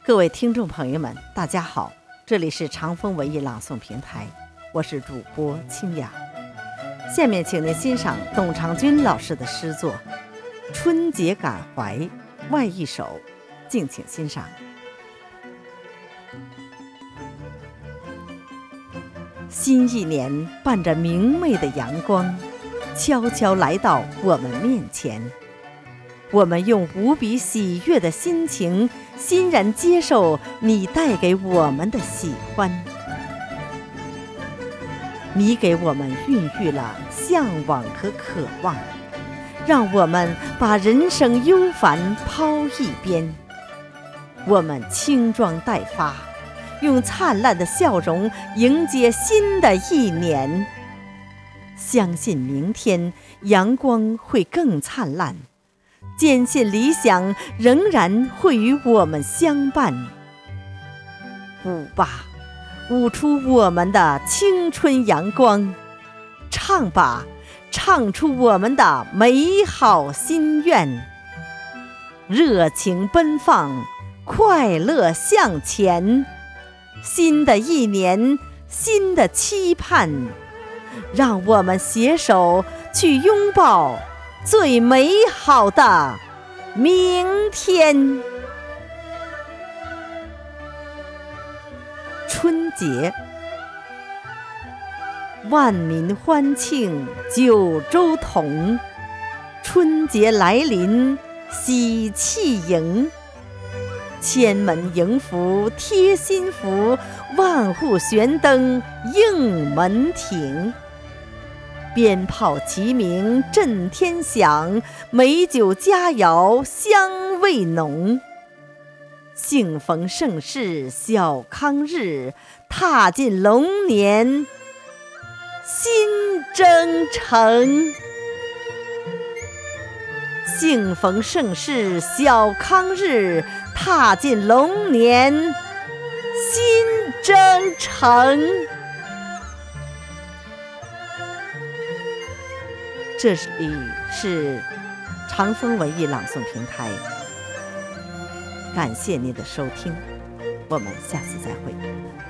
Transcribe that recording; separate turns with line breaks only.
各位听众朋友们，大家好，这里是长风文艺朗诵平台，我是主播清雅。下面请您欣赏董长军老师的诗作《春节感怀》外一首，敬请欣赏。新一年伴着明媚的阳光，悄悄来到我们面前。我们用无比喜悦的心情，欣然接受你带给我们的喜欢。你给我们孕育了向往和渴望，让我们把人生忧烦抛一边。我们轻装待发，用灿烂的笑容迎接新的一年。相信明天阳光会更灿烂，坚信理想仍然会与我们相伴。舞吧，舞出我们的青春阳光；唱吧，唱出我们的美好心愿。热情奔放，快乐向前。新的一年，新的期盼，让我们携手去拥抱最美好的明天。春节，万民欢庆九州同，春节来临喜气迎。千门迎福贴心福，万户悬灯映门庭。鞭炮齐鸣震天响，美酒佳肴香味浓。幸逢盛世小康日，踏进龙年新征程。幸逢盛世小康日，踏进龙年新征程。这里是长风文艺朗诵平台，感谢您的收听，我们下次再会。